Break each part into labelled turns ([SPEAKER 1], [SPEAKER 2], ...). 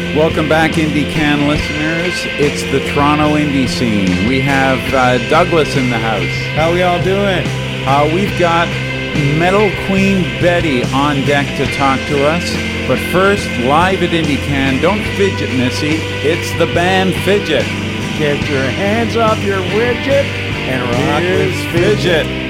[SPEAKER 1] Welcome back, IndieCan listeners. It's the Toronto indie scene. We have Douglas in the house.
[SPEAKER 2] How we all doing?
[SPEAKER 1] We've got Metal Queen Betty on deck to talk to us. But first, live at IndieCan, don't fidget, Missy. It's the band Fidget.
[SPEAKER 2] Get your hands off your widget and rock
[SPEAKER 1] Here's
[SPEAKER 2] this fidget.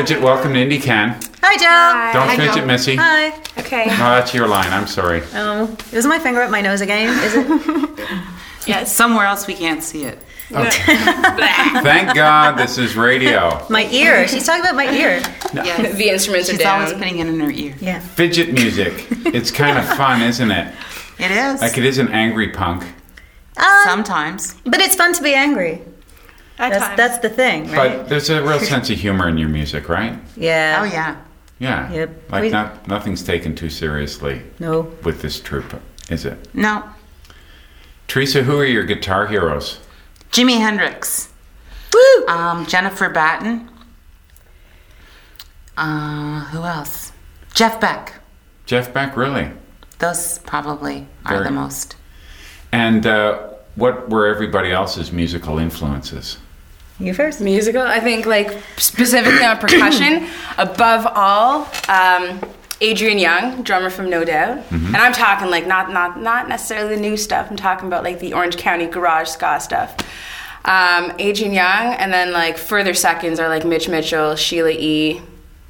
[SPEAKER 1] Fidget, welcome to IndieCan.
[SPEAKER 3] Hi, Joe.
[SPEAKER 1] Don't
[SPEAKER 4] Hi,
[SPEAKER 1] fidget,
[SPEAKER 4] Joe.
[SPEAKER 1] Missy. No,
[SPEAKER 3] Hi.
[SPEAKER 4] Okay.
[SPEAKER 1] that's your line. I'm sorry.
[SPEAKER 3] Oh, is my finger up my nose again? Is it?
[SPEAKER 4] Yes.
[SPEAKER 5] Somewhere else we can't see it.
[SPEAKER 1] Thank God this is radio.
[SPEAKER 3] My ear. She's talking about my ear.
[SPEAKER 5] Yes.
[SPEAKER 4] The instruments
[SPEAKER 5] She's
[SPEAKER 4] are down.
[SPEAKER 5] always putting it in her ear.
[SPEAKER 3] Yeah.
[SPEAKER 1] Fidget music. It's kind of fun, isn't it?
[SPEAKER 5] It is.
[SPEAKER 1] Like it is an angry punk.
[SPEAKER 5] Sometimes.
[SPEAKER 3] But it's fun to be angry. That's the thing, right?
[SPEAKER 1] But there's a real sense of humor in your music, right?
[SPEAKER 3] Yeah.
[SPEAKER 5] Oh, yeah.
[SPEAKER 1] Yeah.
[SPEAKER 3] Yep.
[SPEAKER 1] Like nothing's taken too seriously
[SPEAKER 3] No.
[SPEAKER 1] with this troupe, is it?
[SPEAKER 5] No.
[SPEAKER 1] Teresa, who are your guitar heroes?
[SPEAKER 5] Jimi Hendrix.
[SPEAKER 3] Woo!
[SPEAKER 5] Jennifer Batten. Who else? Jeff Beck.
[SPEAKER 1] Jeff Beck, really?
[SPEAKER 5] Those probably are
[SPEAKER 1] Very-
[SPEAKER 5] the most.
[SPEAKER 1] And what were everybody else's musical influences?
[SPEAKER 3] You first.
[SPEAKER 4] Musical, I think, like, specifically on percussion, above all, Adrian Young, drummer from No Doubt. And I'm talking, like, not necessarily the new stuff. I'm talking about, like, the Orange County garage ska stuff. Adrian Young, and then, like, further seconds are, like, Mitch Mitchell, Sheila E.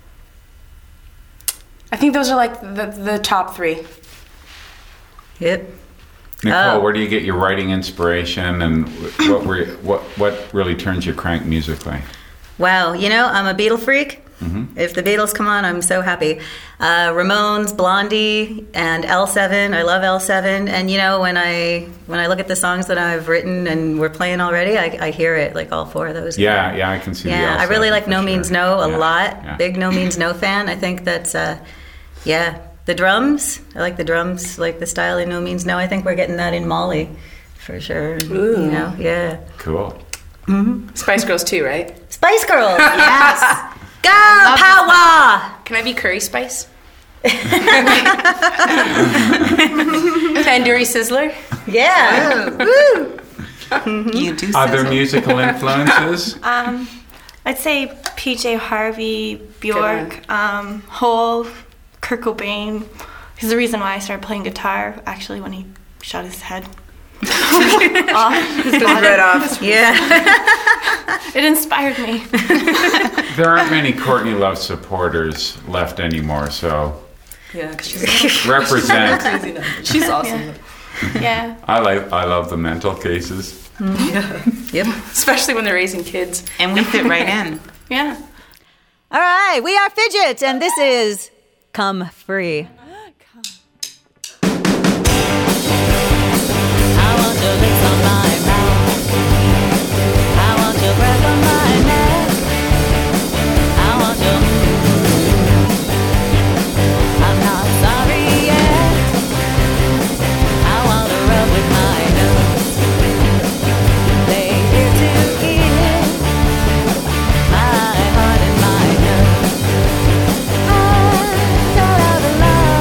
[SPEAKER 4] I think those are, like, the top three.
[SPEAKER 3] Yep.
[SPEAKER 1] Nicole, where do you get your writing inspiration, and what really turns your crank musically?
[SPEAKER 3] Wow. You know, I'm a Beatle freak. If the Beatles come on, I'm so happy. Ramones, Blondie, and L7. I love L7. And you know, when I look at the songs that I've written and we're playing already, I hear it, like all four of those.
[SPEAKER 1] Yeah, I can see.
[SPEAKER 3] Yeah,
[SPEAKER 1] the
[SPEAKER 3] I really like
[SPEAKER 1] for
[SPEAKER 3] No
[SPEAKER 1] sure.
[SPEAKER 3] Means No a
[SPEAKER 1] Yeah,
[SPEAKER 3] lot.
[SPEAKER 1] yeah.
[SPEAKER 3] Big No Means No fan. I think that's, the drums. I like the drums, like the style in No Means No. I think we're getting that in Molly, for sure.
[SPEAKER 4] Ooh.
[SPEAKER 3] You know, yeah.
[SPEAKER 1] Cool.
[SPEAKER 4] Spice Girls too, right?
[SPEAKER 3] Spice Girls.
[SPEAKER 5] Yes.
[SPEAKER 3] Girl power.
[SPEAKER 4] Can I be Curry Spice? Tandoori Sizzler?
[SPEAKER 3] Yeah. Woo.
[SPEAKER 5] You do
[SPEAKER 1] Other
[SPEAKER 5] sizzle.
[SPEAKER 1] musical influences?
[SPEAKER 6] I'd say PJ Harvey, Bjork, Hole, Kurt Cobain. He's the reason why I started playing guitar, actually, when he shot his head off his body.
[SPEAKER 4] Right off.
[SPEAKER 3] Yeah.
[SPEAKER 6] It inspired me.
[SPEAKER 1] There aren't many Courtney Love supporters left anymore, so
[SPEAKER 4] Yeah, 'cause she's
[SPEAKER 1] represent.
[SPEAKER 4] crazy. She's awesome.
[SPEAKER 6] Yeah.
[SPEAKER 1] I love the mental cases.
[SPEAKER 3] Yep.
[SPEAKER 4] Especially when they're raising kids.
[SPEAKER 5] And we fit right in.
[SPEAKER 6] Yeah.
[SPEAKER 3] All right, we are Fidget, and this is Come Free.
[SPEAKER 7] I want your lips on my mouth. I want your breath on my neck. I want your. I'm not sorry yet. I want to rub with my nose. Lay here to ear my heart and my nose. I don't have a love.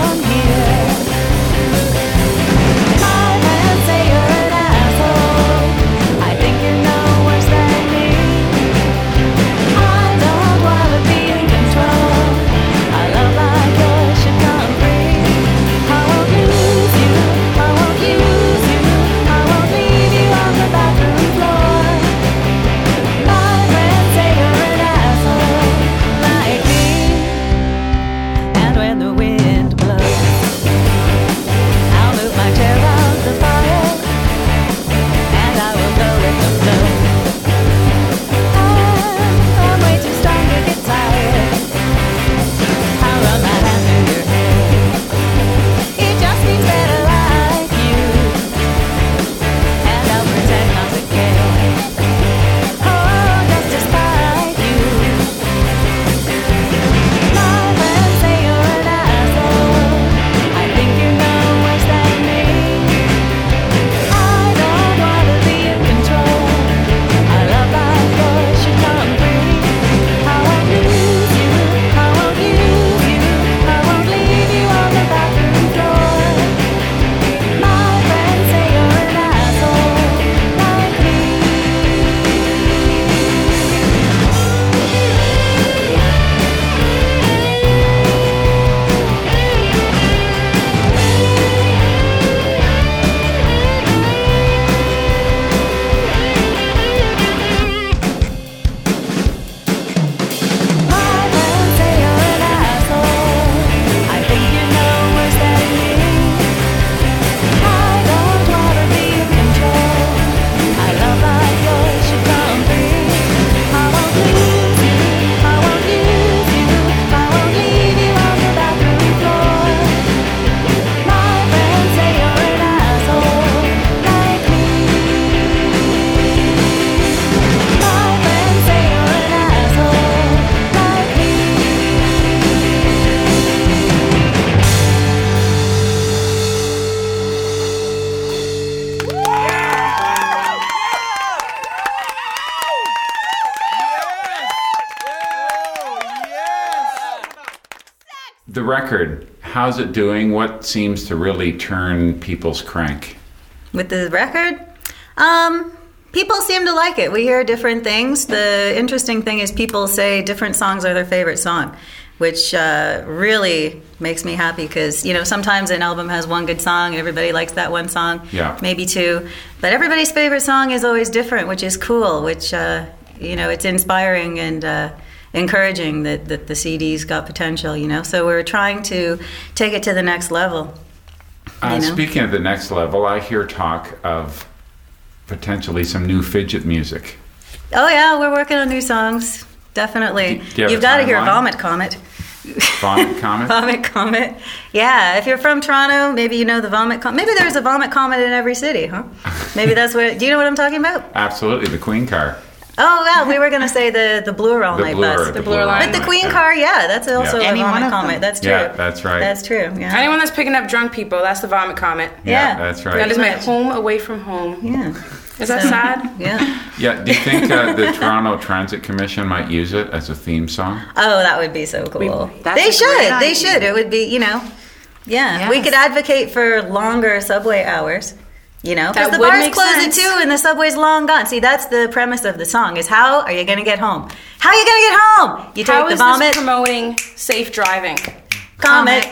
[SPEAKER 1] The record, how's it doing? What seems to really turn people's crank?
[SPEAKER 3] With the record, people seem to like it. We hear different things. The interesting thing is people say different songs are their favorite song, which really makes me happy because, you know, sometimes an album has one good song and everybody likes that one song, maybe two. But everybody's favorite song is always different, which is cool, which, you know, it's inspiring and encouraging that the CD's got potential, you know. So we're trying to take it to the next level.
[SPEAKER 1] Speaking of the next level, I hear talk of potentially some new Fidget music.
[SPEAKER 3] Oh, yeah, we're working on new songs. Definitely. You've got to hear Vomit Comet.
[SPEAKER 1] Vomit Comet?
[SPEAKER 3] Vomit Comet. Yeah, if you're from Toronto, maybe you know the Vomit Comet. Maybe there's a Vomit Comet in every city, huh? Maybe that's what... Do you know what I'm talking about?
[SPEAKER 1] Absolutely, the Queen car.
[SPEAKER 3] Oh, well, we were going to say the Bloor All-Night Bus.
[SPEAKER 4] The Bloor Line.
[SPEAKER 3] But the Queen car, yeah, that's also a
[SPEAKER 5] Any one
[SPEAKER 3] Vomit
[SPEAKER 5] of them.
[SPEAKER 3] Comet. That's true.
[SPEAKER 1] Yeah, that's right.
[SPEAKER 3] That's true, yeah.
[SPEAKER 4] Anyone that's picking up drunk people, that's the Vomit Comet.
[SPEAKER 3] Yeah.
[SPEAKER 1] That's right.
[SPEAKER 4] That is my home away from home.
[SPEAKER 3] Yeah.
[SPEAKER 4] Is that sad?
[SPEAKER 3] Yeah.
[SPEAKER 1] Yeah, do you think the Toronto Transit Commission might use it as a theme song?
[SPEAKER 3] Oh, that would be so cool.
[SPEAKER 5] That's
[SPEAKER 3] They
[SPEAKER 5] a great
[SPEAKER 3] should. They
[SPEAKER 5] idea.
[SPEAKER 3] should. It would be, you know, we
[SPEAKER 5] Yes.
[SPEAKER 3] could advocate for longer subway hours. You know, because
[SPEAKER 4] That
[SPEAKER 3] the
[SPEAKER 4] would
[SPEAKER 3] bars
[SPEAKER 4] make
[SPEAKER 3] close
[SPEAKER 4] sense.
[SPEAKER 3] at 2 and the subway's long gone. See, that's the premise of the song: is how are you going to get home? How are you going to get home? You take
[SPEAKER 4] How
[SPEAKER 3] the
[SPEAKER 4] is
[SPEAKER 3] Vomit
[SPEAKER 4] this promoting safe driving?
[SPEAKER 3] Comet.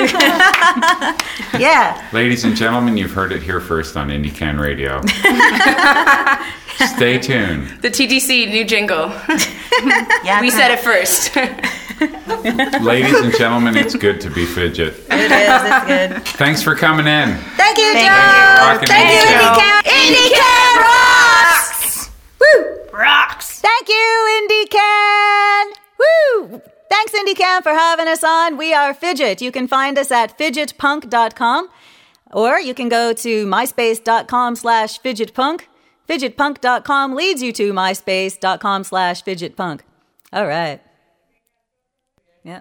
[SPEAKER 3] Yeah.
[SPEAKER 1] Ladies and gentlemen, you've heard it here first on IndieCan Radio. Stay tuned.
[SPEAKER 4] The TTC new jingle.
[SPEAKER 5] Yeah,
[SPEAKER 4] We said it first.
[SPEAKER 1] Ladies and gentlemen, it's good to be Fidget.
[SPEAKER 3] It is. It's good.
[SPEAKER 1] Thanks for coming in.
[SPEAKER 3] Thank you,
[SPEAKER 5] Thank
[SPEAKER 3] Joe.
[SPEAKER 1] you.
[SPEAKER 3] Thank you,
[SPEAKER 1] Thank
[SPEAKER 3] IndieCan. IndieCan rocks. Woo. Rocks. Thank you, IndieCan. Woo. Thanks, IndieCan, for having us on. We are Fidget. You can find us at fidgetpunk.com, or you can go to myspace.com/fidgetpunk. Fidgetpunk.com leads you to myspace.com/fidgetpunk. All right. Yeah.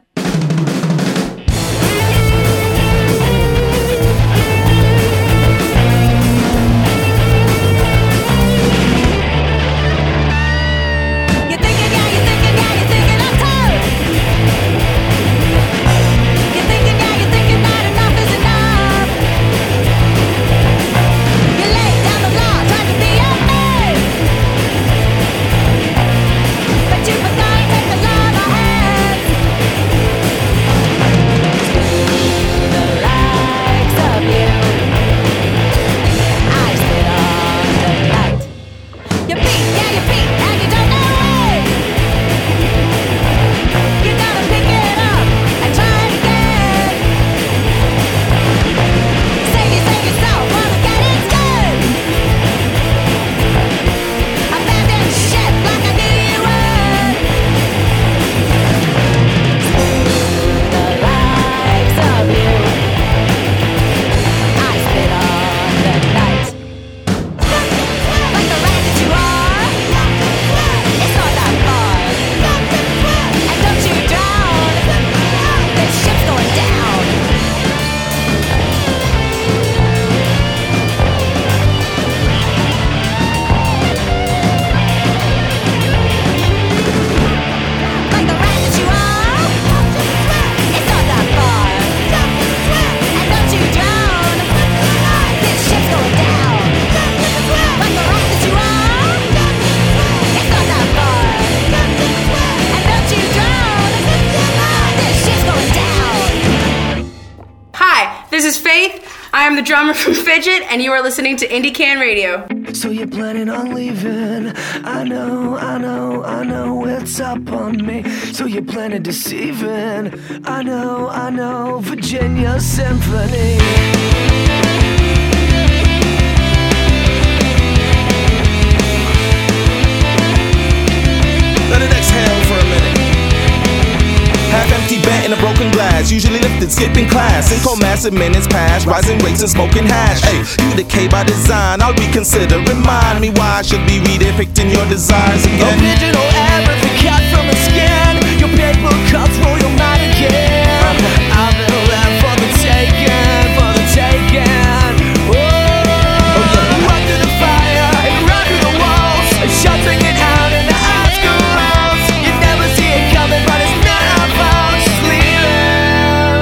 [SPEAKER 7] But you forgot to take the love I
[SPEAKER 4] I am the drummer from Fidget, and you are listening to IndieCan Radio.
[SPEAKER 8] So you're planning on leaving? I know it's up on me. So you're planning deceiving? I know, Virginia Symphony.
[SPEAKER 9] Let it exhale for a minute. Half-empty bent in a broken glass, usually lifted, skipping class. In cold massive minutes past, rising rates and smoking hash. Hey, you decay by design, I'll reconsider. Remind me why I should be redepicting your desires again.
[SPEAKER 8] Original everything cut from the skin. Your paper cuts roll your mind again. I've been left for the taking, for the taking. Run through the fire and run through the walls, shutting it out in the outskirts. You never see it coming, but it's not our fault. Just leaving.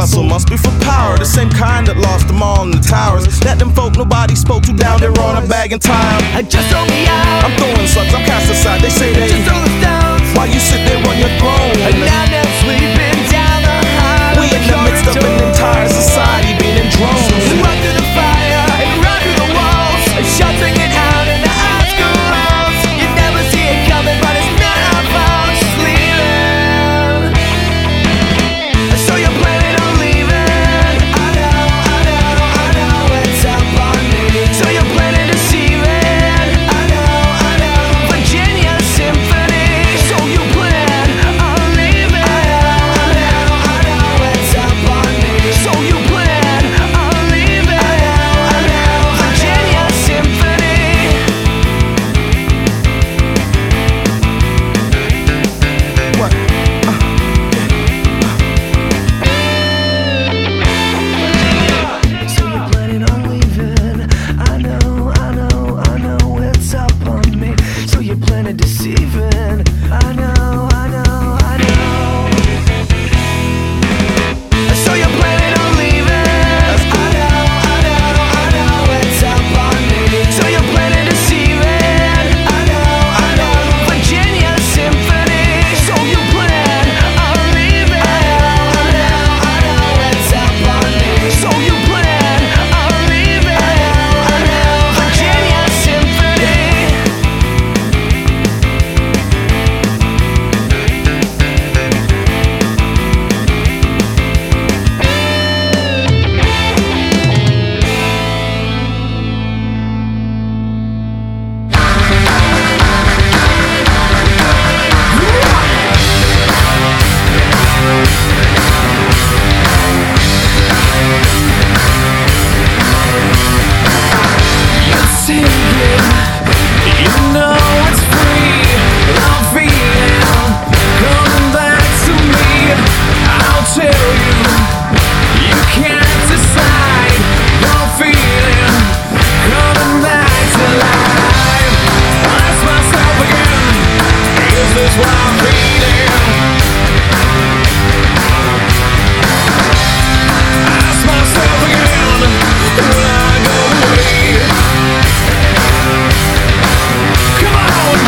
[SPEAKER 9] Hustle must be for power, the same kind that lost them all in the towers. That them folk nobody spoke to down there on a bag and time.
[SPEAKER 8] Just throw me out.
[SPEAKER 9] I'm throwing slugs, I'm cast aside. They say they
[SPEAKER 8] Just throw the stones.
[SPEAKER 9] while you sit there on your throne.
[SPEAKER 8] And now they're sweeping down the high.
[SPEAKER 9] We in the midst of an entire society being in drones.
[SPEAKER 8] Run through the fire and run through the walls. Shots ringing out and the eyes go rolls. You never see it coming, but it's not our fault. Just leaving. So you're planning on leaving. I know it's up on me. So you're planning to see it. I know, Virginia Symphony. So you plan on leaving. I know it's up on me. So you plan on leaving. Virginia Symphony.
[SPEAKER 9] What?
[SPEAKER 8] So you're planning on leaving. I know it's up on me. So you're planning deceiving. I know. So you're planning on leaving. I know it's up on me. So you're planning deceiving. I know, Virginia Symphony. So you plan on leaving. I know it's up on me. So you plan on leaving. Virginia Symphony. You know it's free. I'm feeling coming back to me. I'll tell you, you can't decide. You're feeling coming back to life. I ask myself again, is this what I'm feeling? I ask myself again, will I go away? Come on!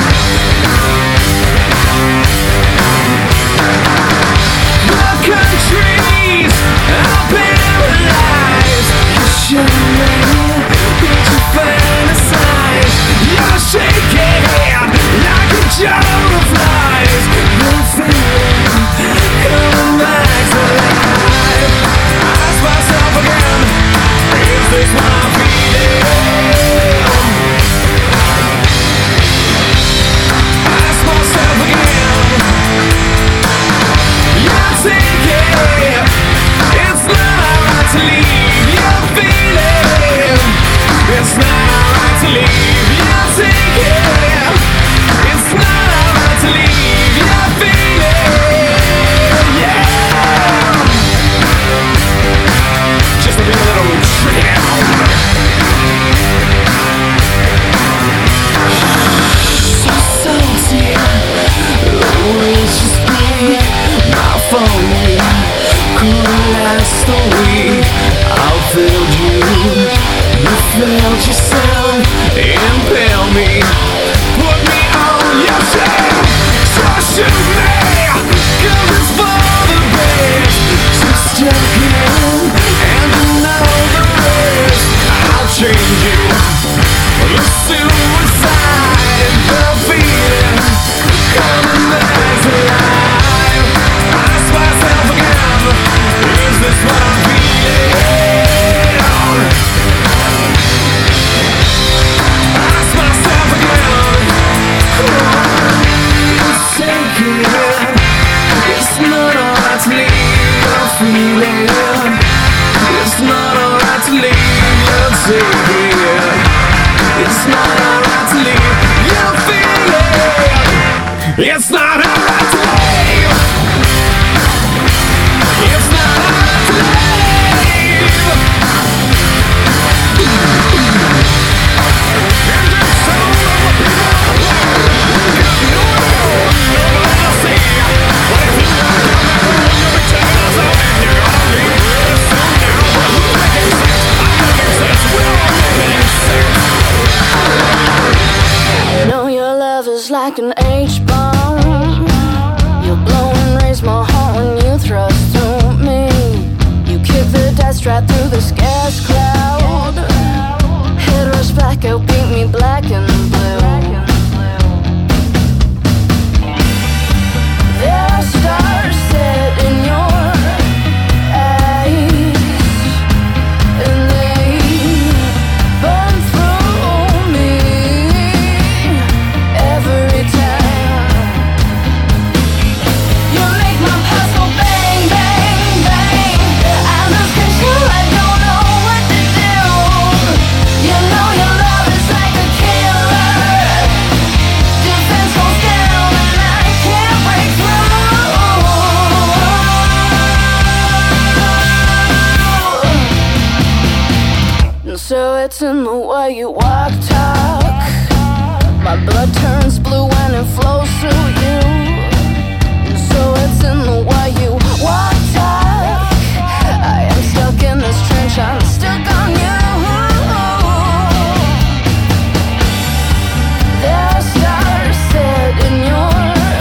[SPEAKER 8] The countries are paralyzed. You show me what you fantasize. You're shaking like a jar of flies. You're feeling coming back to life. I ask myself again, is this what I'm feeling? Ask myself again. You're thinking it's not alright to leave. You're feeling it's not alright to leave. You're thinking it's not alright to leave. You're feeling, yeah. Just to be a little tricky. So salty, the words you speak, my phone could last a week. I've failed you, you failed yourself, impale me, put me on your shelf. So shoot me, 'cause it's for the best. Just jump in and you know the rest. I'll change you. The suicide and the feeling coming back to life. I ask myself again, is this what I'm feeling? I ask myself again, I'm thinking it's not alright to leave. I'm feeling it's not alright to leave. You're taking it's not alright to leave. You're feeling it's not alright to leave. It's not alright to leave. And there's so many people nobody else see. What if you want to come back and you'll be taking us out and you're gonna leave?
[SPEAKER 10] like an H-bomb. You blow and raise my heart when you thrust through me. You kick the dust right through this gas cloud. Head rush back out, beat me black and blue. There are stars set in your eyes, and they burn through me every time. You make my pulse go bang, bang, bang. I lose control, I don't know what to do. You know your love is like a killer. Defense goes down and I can't break through. And so it's in the way you walk, talk. My blood turns blue when it flows through you. And so it's in the way you walk, talk. I am stuck in this trench, I'm stuck on you. There are stars set in your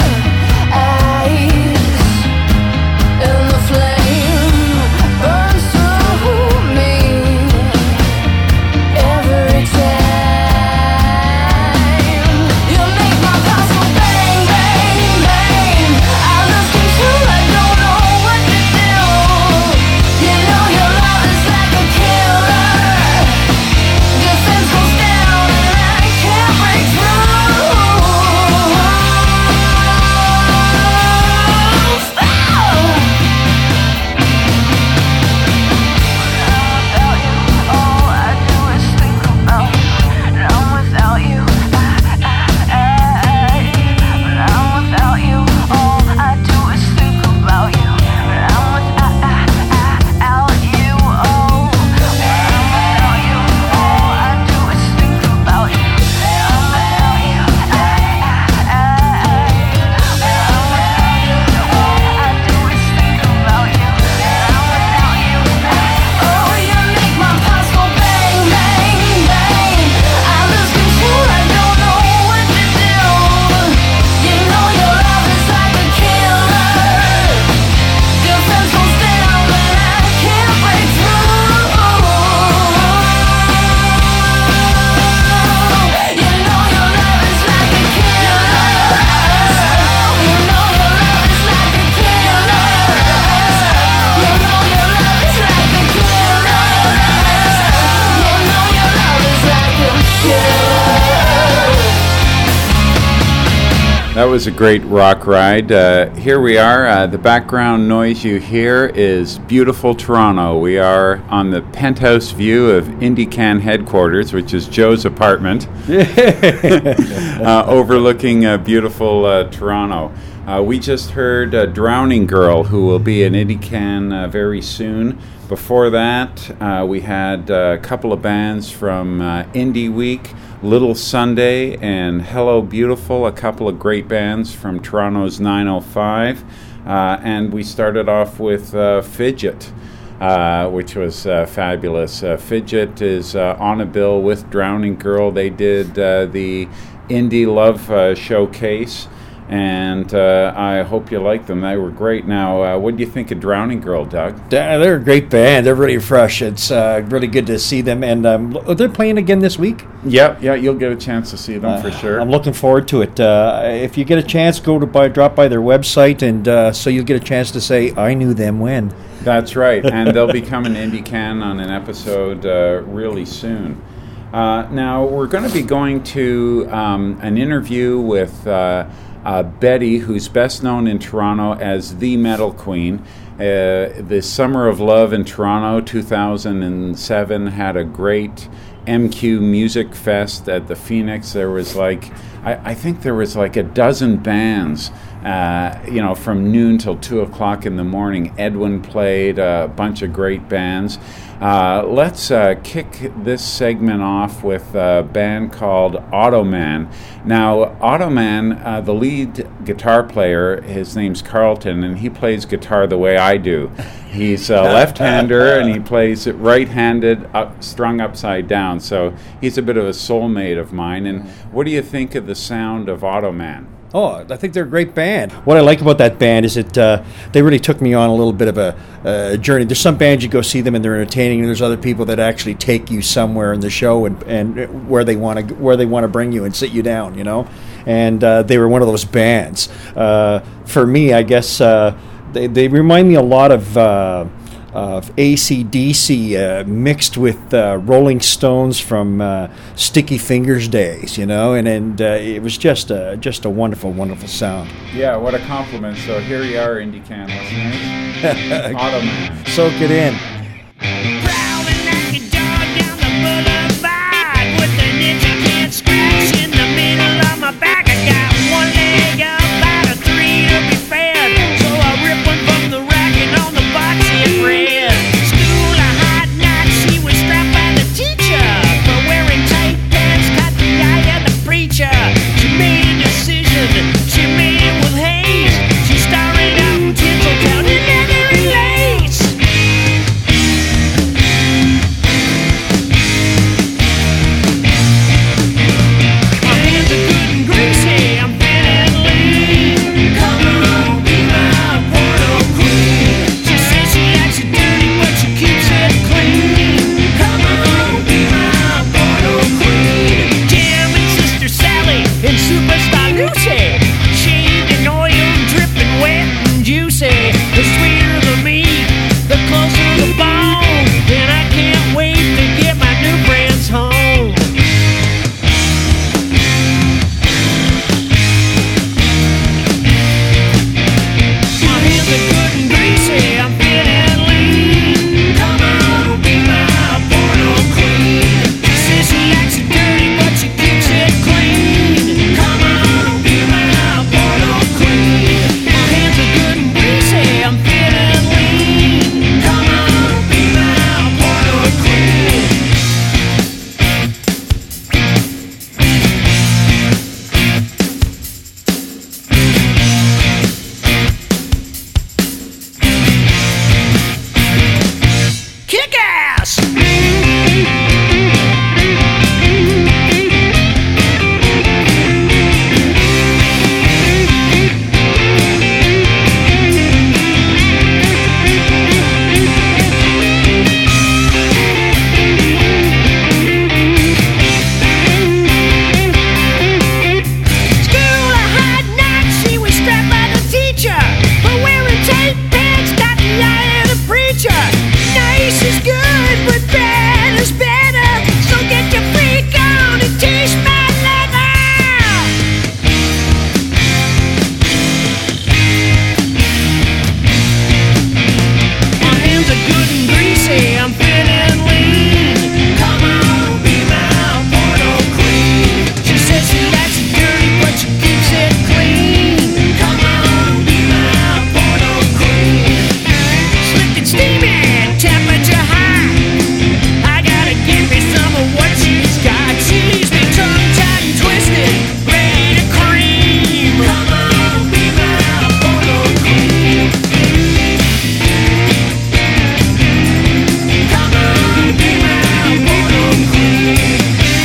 [SPEAKER 10] eyes, and the flame burns through me every time. You make my pulse go bang, bang, bang. I lose control, I don't know what to do. You know your love is like a killer. Defense goes down and I can't break through.
[SPEAKER 1] That was a great rock ride. Here we are. The background noise you hear is beautiful Toronto. We are on the penthouse view of IndieCan headquarters, which is Joe's apartment, overlooking beautiful Toronto. We just heard Drowning Girl, who will be in IndieCan very soon. Before that, we had a couple of bands from Indie Week, Little Sunday and Hello Beautiful, a couple of great bands from Toronto's 905. And we started off with Fidget, which was fabulous. Fidget is on a bill with Drowning Girl. They did the Indie Love Showcase. And I hope you like them. They were great. Now, what do you think of Drowning Girl, Doug?
[SPEAKER 2] They're a great band. They're really fresh. It's really good to see them. And they're playing again this week?
[SPEAKER 1] Yeah, you'll get a chance to see them for sure.
[SPEAKER 2] I'm looking forward to it. If you get a chance, drop by their website, and so you'll get a chance to say, I knew them when.
[SPEAKER 1] That's right. And they'll be coming to IndieCan on an episode really soon. Now, we're going to be going to an interview with Betty, who's best known in Toronto as the Metal Queen. The Summer of Love in Toronto 2007 had a great MQ Music Fest at the Phoenix. There was I think there was like a dozen bands from noon till 2 o'clock in the morning. Edwin played a bunch of great bands. Let's kick this segment off with a band called Automan. Now, Automan, the lead guitar player, his name's Carlton, and he plays guitar the way I do. He's a left-hander, and he plays it right-handed, strung upside down. So he's a bit of a soulmate of mine. And what do you think of the sound of Automan?
[SPEAKER 2] Oh, I think they're a great band. What I like about that band is that they really took me on a little bit of a journey. There's some bands you go see them and they're entertaining, and there's other people that actually take you somewhere in the show and where they want to bring you and sit you down, you know. And they were one of those bands. For me, I guess they remind me a lot of AC/DC mixed with Rolling Stones from Sticky Fingers days, you know, and it was just a wonderful, wonderful sound.
[SPEAKER 1] Yeah, what a compliment. So here you are, IndieCan listeners. Automan.
[SPEAKER 2] Soak it in.
[SPEAKER 11] Prowling like a dog down the boulevard with an intricate scratch in the middle of my back. I got one leg up out of three to be fed, so I rip one from the rack and on the box it read. School a hot night, she was strapped by the teacher for wearing tight pants, caught the eye of the preacher. She made a decision, she made it with haste. She started out in Tinseltown in leather and lace. My hands are good and greasy, I'm feeling lean. Come on, be my porno queen. She says she likes it dirty, but she keeps it clean. Come on, be my porno queen. Jim and Sister Sally and Superstar Lucy, shaved and oiled, dripping wet and juicy. The sweeter the meat, the closer the bone, and I can't wait to get my new friends home. My hands are good and greasy, I'm feeling lean. Come on, be my porno queen. She says she likes it dirty, but she keeps it clean. Come on, be my porno queen. My hands are good and greasy, I'm feeling lean. Come on, be my porno queen. Kick ass! School a hot night, she was strapped by the teacher for wearing tight pants, got the eye of the preacher. Nice is good, but bad is better. So get your freak on and taste my leather. My hands are good and greasy, I'm feeling lean. Come on, be my porno queen. She says she likes it dirty, but she keeps it clean. Come on, be my porno queen. Slick and steamy, temperature high. I gotta give me some of what she's got. She's been tongue-tied and twisted, ready to cream. Come on, be my porno queen. Come on, be my porno queen.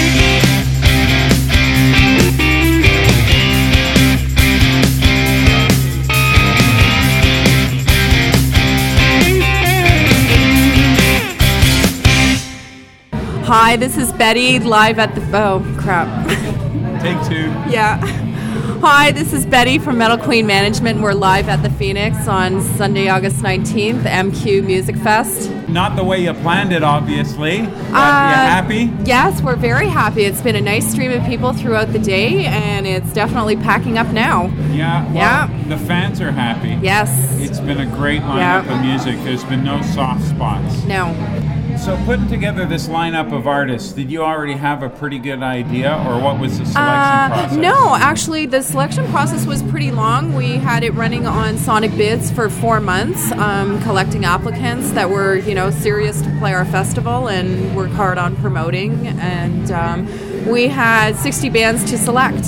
[SPEAKER 12] Hi, this is Betty live at the. Oh, crap.
[SPEAKER 1] Take two.
[SPEAKER 12] Yeah. Hi, this is Betty from Metal Queen Management. We're live at the Phoenix on Sunday, August 19th, MQ Music Fest.
[SPEAKER 1] Not the way you planned it, obviously. But you happy?
[SPEAKER 12] Yes, we're very happy. It's been a nice stream of people throughout the day, and it's definitely packing up now.
[SPEAKER 1] Yeah. Well,
[SPEAKER 12] Yeah.
[SPEAKER 1] The fans are happy.
[SPEAKER 12] Yes.
[SPEAKER 1] It's been a great lineup
[SPEAKER 12] Yeah.
[SPEAKER 1] of music. There's been no soft spots.
[SPEAKER 12] No.
[SPEAKER 1] So putting together this lineup of artists, did you already have a pretty good idea, or what was the selection process?
[SPEAKER 12] No, actually, the selection process was pretty long. We had it running on Sonic Bids for 4 months, collecting applicants that were, serious to play our festival and work hard on promoting. And we had 60 bands to select,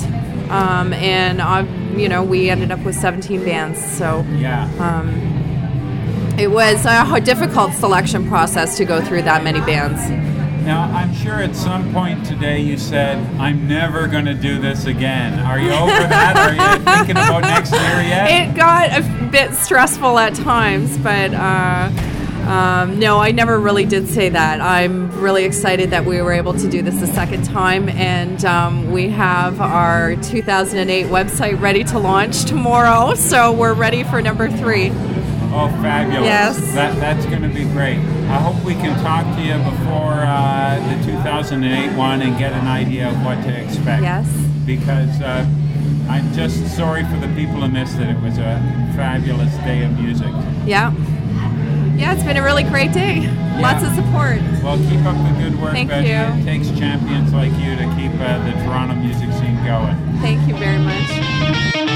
[SPEAKER 12] and we ended up with 17 bands. So
[SPEAKER 1] yeah.
[SPEAKER 12] It was a difficult selection process to go through that many bands.
[SPEAKER 1] Now, I'm sure at some point today you said, I'm never going to do this again. Are you over that? Are you thinking about next year yet?
[SPEAKER 12] It got a bit stressful at times, but no, I never really did say that. I'm really excited that we were able to do this a second time, and we have our 2008 website ready to launch tomorrow, so we're ready for number 3.
[SPEAKER 1] Oh, fabulous.
[SPEAKER 12] Yes.
[SPEAKER 1] That's going to be great. I hope we can talk to you before the 2008 one and get an idea of what to expect.
[SPEAKER 12] Yes.
[SPEAKER 1] Because I'm just sorry for the people who missed it. It was a fabulous day of music.
[SPEAKER 12] Yeah. Yeah, it's been a really great day.
[SPEAKER 1] Yeah.
[SPEAKER 12] Lots of support.
[SPEAKER 1] Well, keep up the good work,
[SPEAKER 12] Thank
[SPEAKER 1] Betty.
[SPEAKER 12] you.
[SPEAKER 1] It takes champions like you to keep the Toronto music scene going.
[SPEAKER 12] Thank you very much.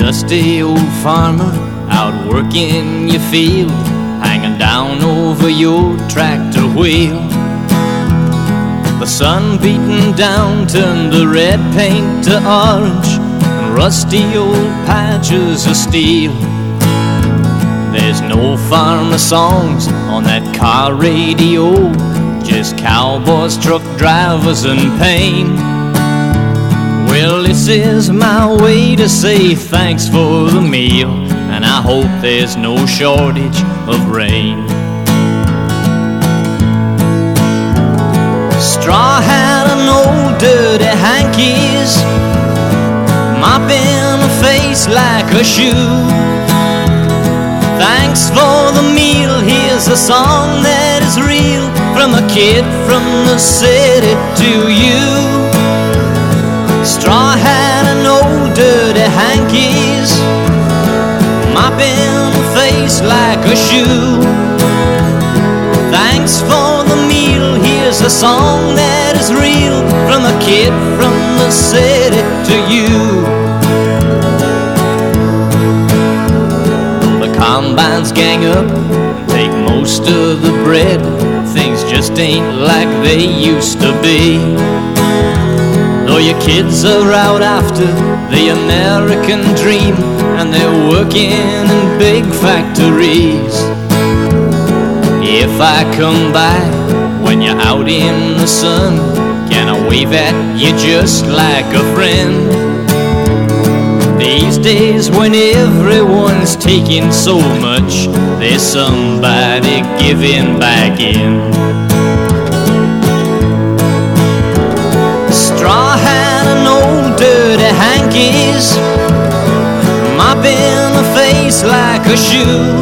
[SPEAKER 13] Dusty old farmer out working your field, hanging down over your tractor wheel. The sun beating down turned the red paint to orange and rusty old patches of steel. There's no farmer songs on that car radio, just cowboys, truck drivers, and pain. Well, this is my way to say thanks for the meal, and I hope there's no shortage of rain. Straw hat and old dirty hankies, mopping a face like a shoe. Thanks for the meal, here's a song that is real, from a kid from the city to you. Straw hat and old dirty hankies, mopping a face like a shoe. Thanks for the meal, here's a song that is real, from a kid from the city to you. Combines gang up and take most of the bread. Things just ain't like they used to be. Though your kids are out after the American dream, and they're working in big factories. If I come by when you're out in the sun, can I wave at you just like a friend? These days when everyone's taking so much, there's somebody giving back in. Straw hat and old dirty hankies, mopping a face like a shoe.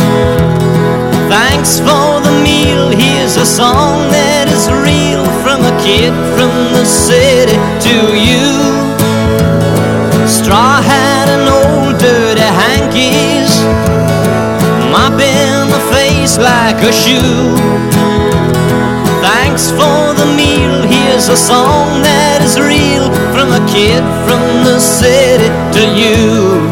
[SPEAKER 13] Thanks for the meal, here's a song that is real, from a kid from the city to you. Straw hat and old dirty hankies, mopping the face like a shoe. Thanks for the meal, here's a song that is real, from a kid from the city to you.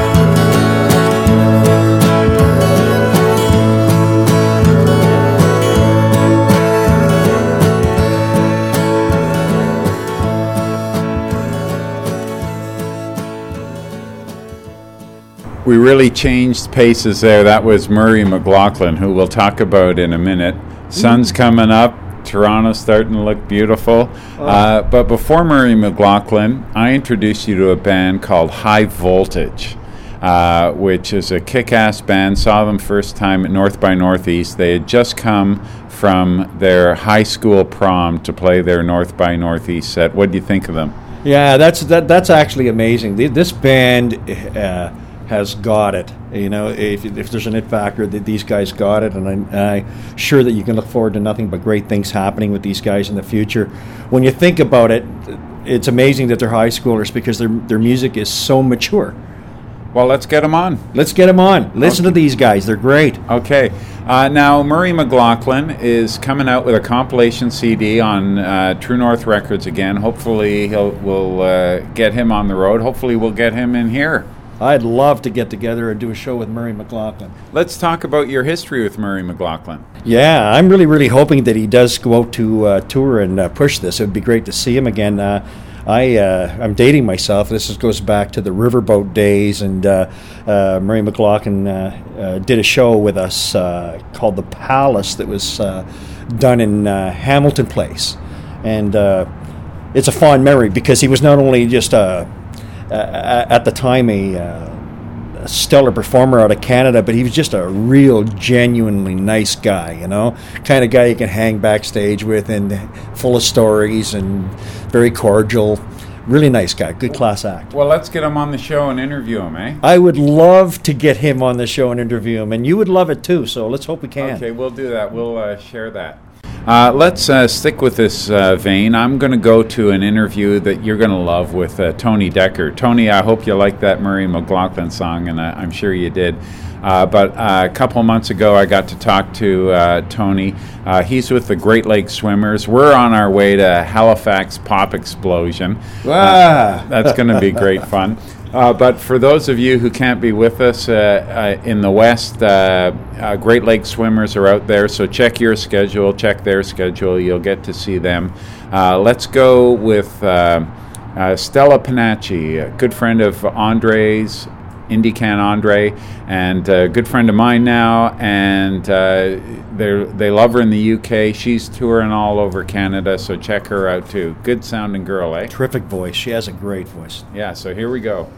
[SPEAKER 1] We really changed paces there. That was Murray McLaughlin, who we'll talk about in a minute. Sun's coming up. Toronto's starting to look beautiful. But before Murray McLaughlin, I introduced you to a band called High Voltage, which is a kick-ass band. Saw them first time at North by Northeast. They had just come from their high school prom to play their North by Northeast set. What do you think of them?
[SPEAKER 2] Yeah, that's actually amazing. This band has got it. You know, if there's an it factor, that these guys got it, and I'm sure that you can look forward to nothing but great things happening with these guys in the future. When you think about it, it's amazing that they're high schoolers, because their music is so mature.
[SPEAKER 1] Well, let's get them on.
[SPEAKER 2] Let's get them on. Listen to these guys. They're great.
[SPEAKER 1] Okay. Now, Murray McLaughlin is coming out with a compilation CD on True North Records again. Hopefully we'll get him on the road. Hopefully we'll get him in here.
[SPEAKER 2] I'd love to get together and do a show with Murray McLaughlin.
[SPEAKER 1] Let's talk about your history with Murray McLaughlin.
[SPEAKER 2] Yeah, I'm really hoping that he does go out to tour and push this. It would be great to see him again. I'm dating myself. This goes back to the Riverboat days, and Murray McLaughlin did a show with us called The Palace that was done in Hamilton Place. And it's a fond memory, because he was not only just at the time a stellar performer out of Canada, but he was just a real genuinely nice guy, you know, kind of guy you can hang backstage with, and full of stories and very cordial. Really nice guy, good class act.
[SPEAKER 1] Well, let's get him on the show and interview him, eh?
[SPEAKER 2] I would love to get him on the show and interview him, and you would love it too, so let's hope we can.
[SPEAKER 1] Okay, we'll do that. We'll share that. Let's stick with this vein. I'm going to go to an interview that you're going to love with Tony Decker. Tony, I hope you liked that Murray McLaughlin song, and I'm sure you did. But a couple months ago, I got to talk to Tony. He's with the Great Lakes Swimmers. We're on our way to Halifax Pop Explosion. That's going to be great fun. But for those of you who can't be with us in the West, Great Lakes swimmers are out there, so check your schedule, check their schedule. You'll get to see them. Let's go with Stella Panacci, a good friend of Andre's, IndyCan Andre, and a good friend of mine now, and they love her in the UK. She's touring all over Canada, so check her out too. Good sounding girl, eh?
[SPEAKER 2] Terrific voice. She has a great voice.
[SPEAKER 1] Yeah, so here we go.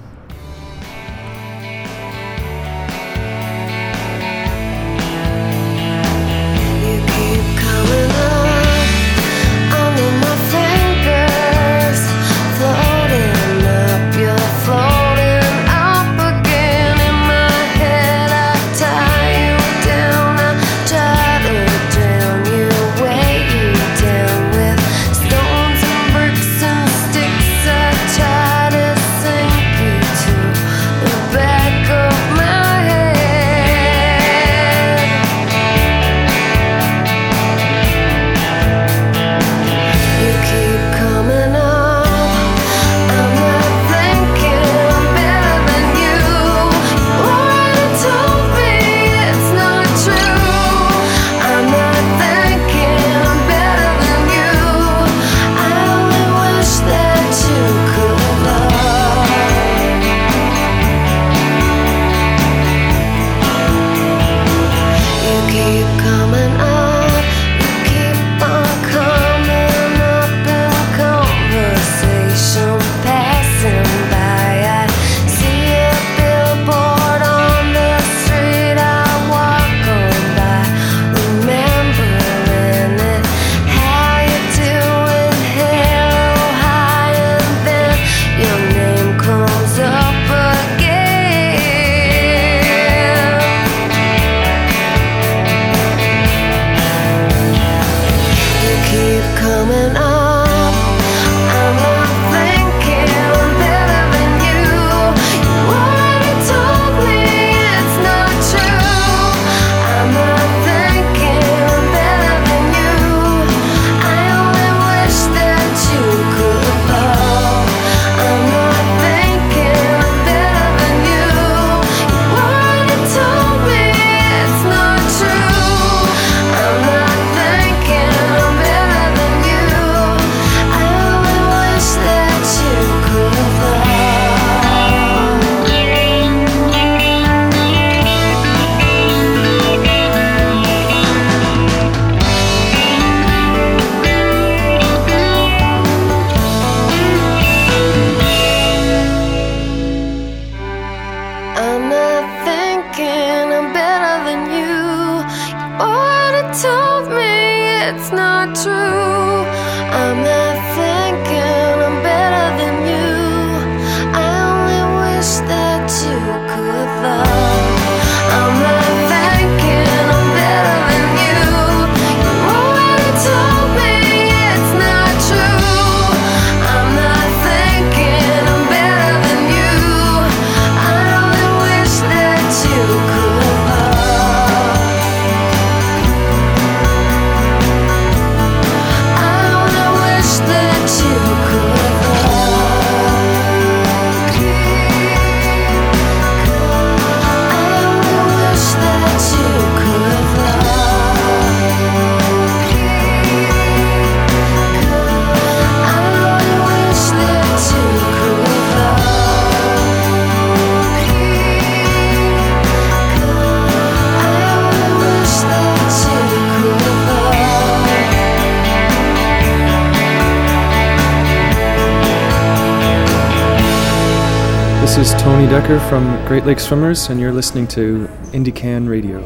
[SPEAKER 14] This is Tony Decker from Great Lakes Swimmers, and you're listening to IndyCan Radio.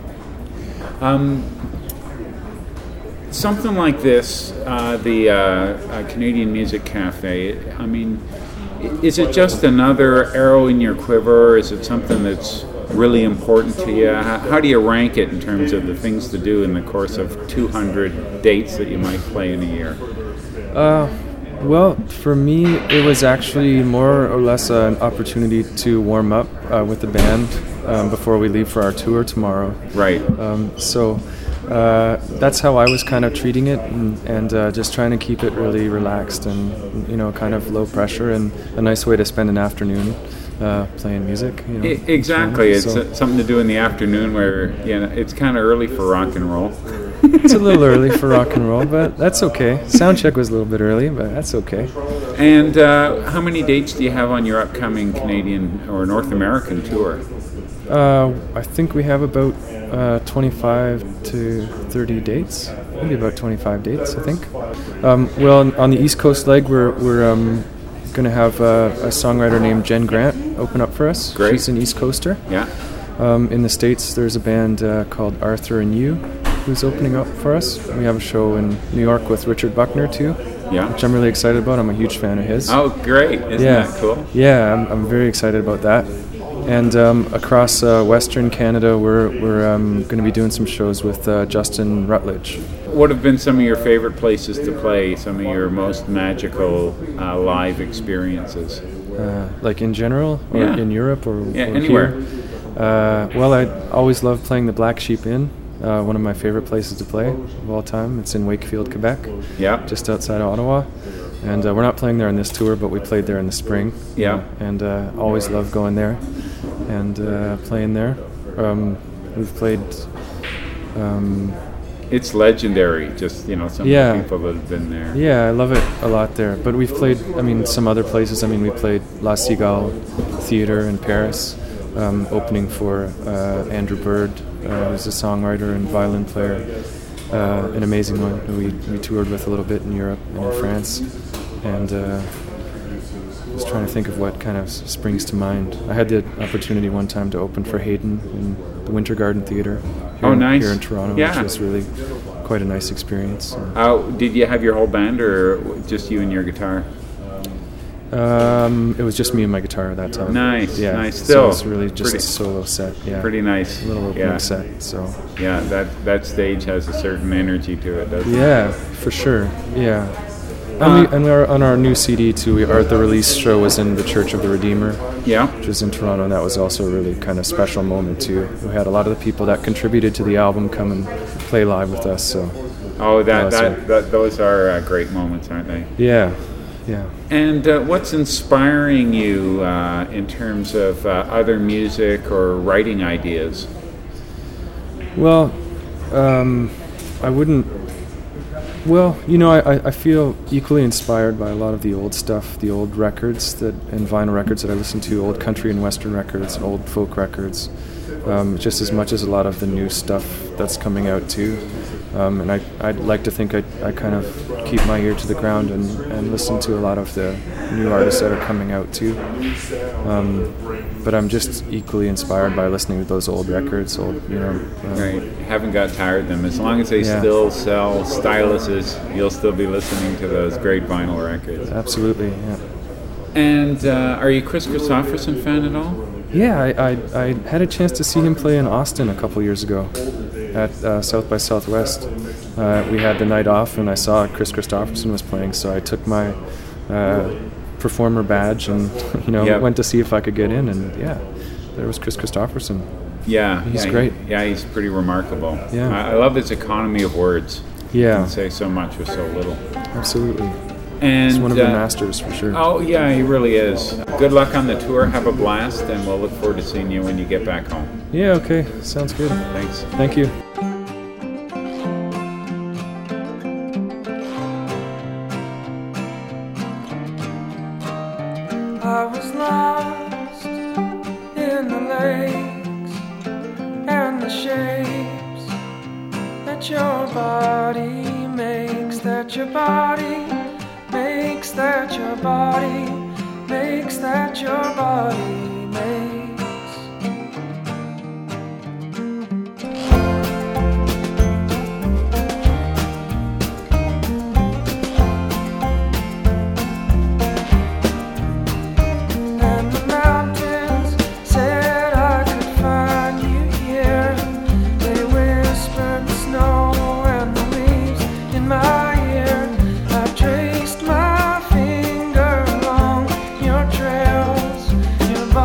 [SPEAKER 1] Something like this, the Canadian Music Cafe, I mean, is it just another arrow in your quiver, or is it something that's really important to you? How do you rank it in terms of the things to do in the course of 200 dates that you might play in a year?
[SPEAKER 14] Well, for me, it was actually more or less an opportunity to warm up with the band before we leave for our tour tomorrow.
[SPEAKER 1] Right.
[SPEAKER 14] So that's how I was kind of treating it, and just trying to keep it really relaxed and, you know, kind of low pressure, and a nice way to spend an afternoon playing music. You know,
[SPEAKER 1] exactly. It's
[SPEAKER 14] So-
[SPEAKER 1] something to do in the afternoon where, you know, it's kind of early for rock and roll.
[SPEAKER 14] It's a little early for rock and roll, but that's okay. Soundcheck was a little bit early, but that's okay.
[SPEAKER 1] And how many dates do you have on your upcoming Canadian or North American tour?
[SPEAKER 14] I think we have about 25 to 30 dates. Maybe about 25 dates, I think. Well, on the East Coast leg, we're going to have a songwriter named Jen Grant open up for us.
[SPEAKER 1] Great.
[SPEAKER 14] She's an East Coaster.
[SPEAKER 1] Yeah.
[SPEAKER 14] In the States, there's a band called Arthur and You who's opening up for us. We have a show in New York with Richard Buckner too.
[SPEAKER 1] Yeah.
[SPEAKER 14] Which I'm really excited about. I'm a huge fan of his.
[SPEAKER 1] Oh, great. Isn't that cool?
[SPEAKER 14] Yeah, I'm very excited about that. And across Western Canada, we're going to be doing some shows with Justin Rutledge.
[SPEAKER 1] What have been some of your favorite places to play, some of your most magical live experiences?
[SPEAKER 14] Like in general, or
[SPEAKER 1] Yeah.
[SPEAKER 14] in Europe, or
[SPEAKER 1] anywhere.
[SPEAKER 14] Here? Well, I always love playing the Black Sheep Inn. One of my favorite places to play of all time. It's in Wakefield, Quebec.
[SPEAKER 1] Yeah.
[SPEAKER 14] Just outside of Ottawa. And we're not playing there on this tour, but we played there in the spring.
[SPEAKER 1] Yeah.
[SPEAKER 14] And always love going there and playing there. We've played.
[SPEAKER 1] It's legendary, just, you know, some of the people that have been there.
[SPEAKER 14] Yeah, I love it a lot there. But we've played, some other places. We played La Cigale Theatre in Paris, opening for Andrew Bird, who's a songwriter and violin player. An amazing one who we toured with a little bit in Europe and in France. And I was trying to think of what kind of springs to mind. I had the opportunity one time to open for Haydn in the Winter Garden Theatre here in Toronto,
[SPEAKER 1] Yeah.
[SPEAKER 14] which was really quite a nice experience.
[SPEAKER 1] Did you have your whole band or just you and your guitar?
[SPEAKER 14] It was just me and my guitar at that time.
[SPEAKER 1] Nice,
[SPEAKER 14] yeah.
[SPEAKER 1] nice.
[SPEAKER 14] So
[SPEAKER 1] Still,
[SPEAKER 14] it's really just
[SPEAKER 1] pretty-
[SPEAKER 14] a solo set. Yeah,
[SPEAKER 1] Pretty nice.
[SPEAKER 14] A little opening
[SPEAKER 1] Yeah.
[SPEAKER 14] set. So
[SPEAKER 1] Yeah, that stage has a certain energy to it, doesn't it?
[SPEAKER 14] yeah, for sure. Yeah. And we're on our new CD too. The release show was in the Church of the Redeemer.
[SPEAKER 1] Yeah.
[SPEAKER 14] Which was in Toronto, and that was also a really kind of special moment too. We had a lot of the people that contributed to the album come and play live with us. So.
[SPEAKER 1] Oh,
[SPEAKER 14] Awesome.
[SPEAKER 1] those are great moments, aren't they?
[SPEAKER 14] Yeah. Yeah.
[SPEAKER 1] And what's inspiring you in terms of other music or writing ideas?
[SPEAKER 14] Well, I wouldn't. Well, I feel equally inspired by a lot of the old stuff, the old records and vinyl records that I listen to, old country and western records, old folk records, just as much as a lot of the new stuff that's coming out too. And I'd like to think I kind of keep my ear to the ground and listen to a lot of the new artists that are coming out too. But I'm just equally inspired by listening to those old records,
[SPEAKER 1] Right. Haven't got tired of them. As long as they
[SPEAKER 14] Yeah.
[SPEAKER 1] still sell styluses, you'll still be listening to those great vinyl records.
[SPEAKER 14] Absolutely, yeah.
[SPEAKER 1] And are you a Chris Christopherson fan at all?
[SPEAKER 14] Yeah, I had a chance to see him play in Austin a couple years ago at South by Southwest. We had the night off, and I saw Chris Christopherson was playing, so I took my performer badge and
[SPEAKER 1] Yep.
[SPEAKER 14] went to see if I could get in, and there was Chris Christopherson.
[SPEAKER 1] Yeah.
[SPEAKER 14] He's
[SPEAKER 1] yeah,
[SPEAKER 14] great.
[SPEAKER 1] He's pretty remarkable.
[SPEAKER 14] Yeah.
[SPEAKER 1] I love his economy of words.
[SPEAKER 14] Yeah.
[SPEAKER 1] He can say so much with so little.
[SPEAKER 14] Absolutely.
[SPEAKER 1] And
[SPEAKER 14] He's one of the masters for sure.
[SPEAKER 1] Oh, yeah, he really is. Good luck on the tour. Have a blast, and we'll look forward to seeing you when you get back home.
[SPEAKER 14] Yeah, okay. Sounds good.
[SPEAKER 1] Thanks.
[SPEAKER 14] Thank you.
[SPEAKER 15] I was lost in the lakes and the shapes that your body makes, that your body makes, that your body makes, that your body makes. And the mountains said I could find you here. They whispered the snow and the leaves in my ear. I traced my finger along your trails. Your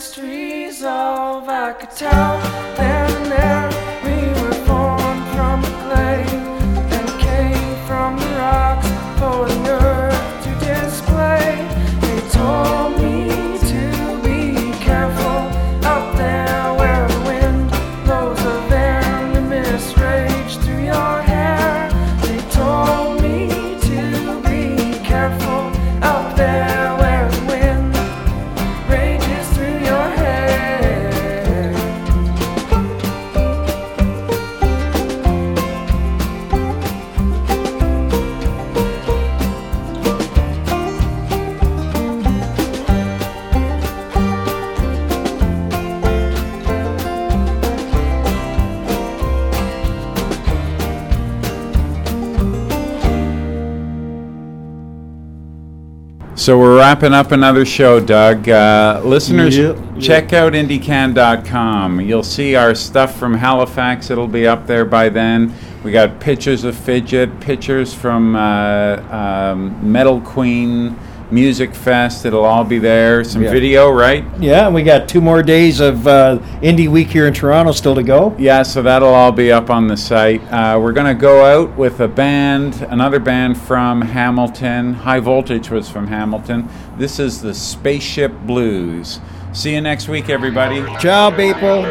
[SPEAKER 15] against resolve. I could tell then and there we were formed from the clay and came from the rocks for the earth to display. They told me to be careful out there where the wind blows a venomous rage through your hair. They told me to be careful out there where the wind rages through your hair.
[SPEAKER 1] So we're wrapping up another show, Doug. Listeners,
[SPEAKER 2] Yep.
[SPEAKER 1] check out indiecan.com. You'll see our stuff from Halifax. It'll be up there by then. We got pictures of Fidget, pictures from Metal Queen Music Fest. It'll all be there. Some
[SPEAKER 2] Yeah.
[SPEAKER 1] video, right?
[SPEAKER 2] Yeah, and we got 2 more days of Indie Week here in Toronto still to go.
[SPEAKER 1] Yeah, so that'll all be up on the site. We're going to go out with a band, another band from Hamilton. High Voltage was from Hamilton. This is the Spaceship Blues. See you next week, everybody.
[SPEAKER 2] Ciao, people.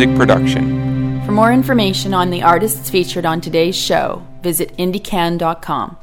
[SPEAKER 16] music production.
[SPEAKER 17] For more information on the artists featured on today's show, visit indiecan.com.